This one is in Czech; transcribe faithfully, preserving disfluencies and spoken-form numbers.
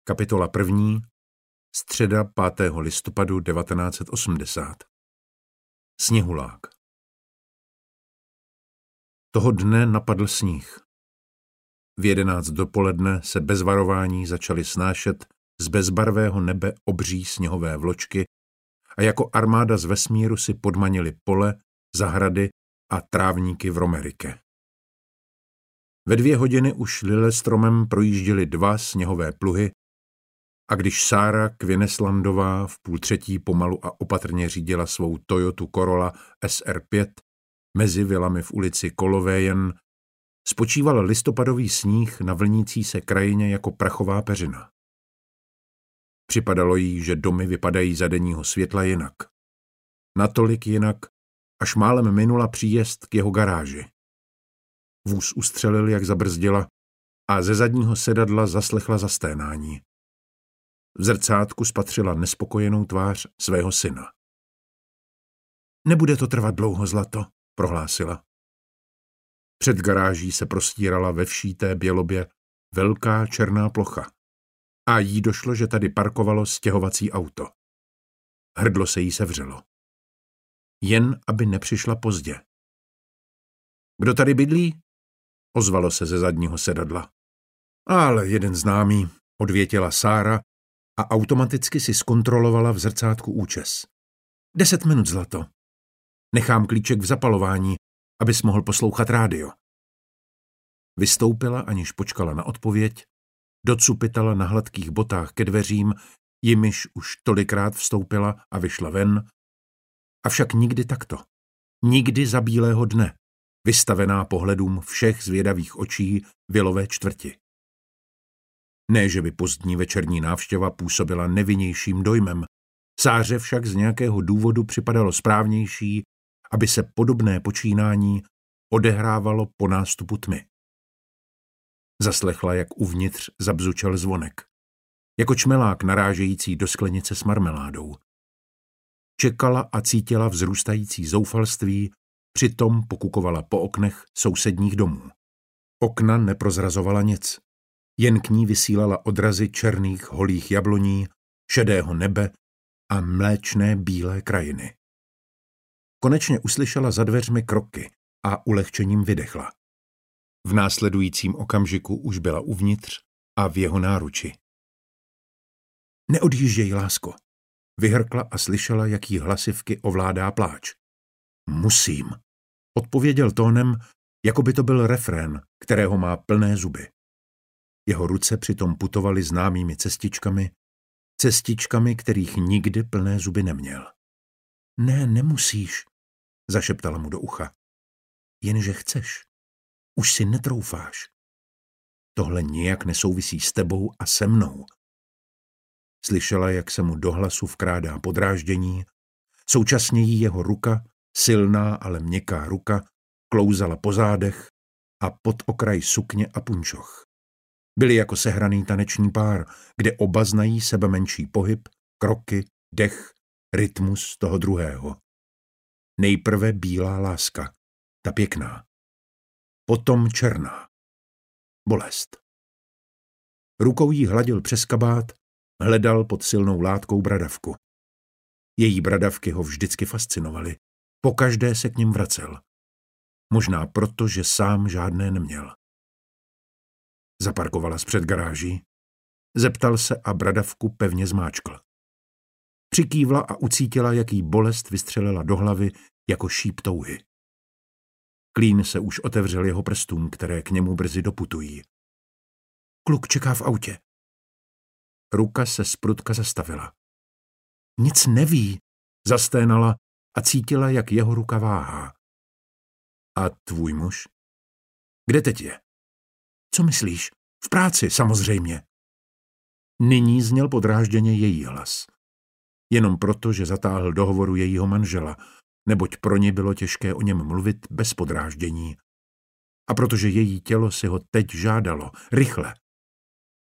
Kapitola první, středa pátého listopadu devatenáct set osmdesát. Sněhulák. Toho dne napadl sníh. V jedenáct dopoledne se bez varování začaly snášet z bezbarvého nebe obří sněhové vločky a jako armáda z vesmíru si podmanili pole, zahrady a trávníky v Romerike. Ve dvě hodiny už Lillestromem projížděly dva sněhové pluhy a když Sára Kvineslandová v půl třetí pomalu a opatrně řídila svou Toyotu Corolla S R pět mezi vilami v ulici Kolovéjen, spočíval listopadový sníh na vlnící se krajině jako prachová peřina. Připadalo jí, že domy vypadají za denního světla jinak. Natolik jinak, až málem minula příjezd k jeho garáži. Vůz ustřelil, jak zabrzdila, a ze zadního sedadla zaslechla zasténání. V zrcátku spatřila nespokojenou tvář svého syna. Nebude to trvat dlouho, zlato, prohlásila. Před garáží se prostírala ve vší té bělobě velká černá plocha a jí došlo, že tady parkovalo stěhovací auto. Hrdlo se jí sevřelo. Jen aby nepřišla pozdě. Kdo tady bydlí? Ozvalo se ze zadního sedadla. Ale jeden známý, odvětila Sára a automaticky si zkontrolovala v zrcátku účes. Deset minut, zlato. Nechám klíček v zapalování, abys mohl poslouchat rádio. Vystoupila, aniž počkala na odpověď, docupitala na hladkých botách ke dveřím, jimiž už tolikrát vstoupila a vyšla ven, avšak nikdy takto. Nikdy za bílého dne, vystavená pohledům všech zvědavých očí vilové čtvrti. Ne, že by pozdní večerní návštěva působila nevinnějším dojmem, Sáře však z nějakého důvodu připadalo správnější, aby se podobné počínání odehrávalo po nástupu tmy. Zaslechla, jak uvnitř zabzučel zvonek, jako čmelák narážející do sklenice s marmeládou. Čekala a cítila vzrůstající zoufalství, přitom pokukovala po oknech sousedních domů. Okna neprozrazovala nic, jen k ní vysílala odrazy černých holých jabloní, šedého nebe a mléčné bílé krajiny. Konečně uslyšela za dveřmi kroky a ulehčením vydechla. V následujícím okamžiku už byla uvnitř a v jeho náruči. Neodjížděj, lásko, vyhrkla a slyšela, jak jí hlasivky ovládá pláč. Musím, odpověděl tónem, jako by to byl refrén, kterého má plné zuby. Jeho ruce přitom putovaly známými cestičkami, cestičkami, kterých nikdy plné zuby neměl. Ne, nemusíš, zašeptala mu do ucha. Jenže chceš. Už si netroufáš. Tohle nijak nesouvisí s tebou a se mnou. Slyšela, jak se mu do hlasu vkrádá podráždění, současně jí jeho ruka, silná, ale měkká ruka, klouzala po zádech a pod okraj sukně a punčoch. Byli jako sehraný taneční pár, kde oba znají sebe menší pohyb, kroky, dech, rytmus toho druhého. Nejprve bílá láska, ta pěkná. Potom černá. Bolest. Rukou jí hladil přes kabát, hledal pod silnou látkou bradavku. Její bradavky ho vždycky fascinovaly. Pokaždé se k nim vracel. Možná proto, že sám žádné neměl. Zaparkovala zpřed garáží, zeptal se a bradavku pevně zmáčkl. Přikývla a ucítila, jak jí bolest vystřelila do hlavy jako šíp touhy. Klín se už otevřel jeho prstům, které k němu brzy doputují. Kluk čeká v autě. Ruka se zprutka zastavila. Nic neví, zasténala a cítila, jak jeho ruka váhá. A tvůj muž? Kde teď je? Co myslíš? V práci, samozřejmě. Nyní zněl podrážděně její hlas. Jenom proto, že zatáhl do hovoru jejího manžela, neboť pro ně bylo těžké o něm mluvit bez podráždění. A protože její tělo si ho teď žádalo, rychle,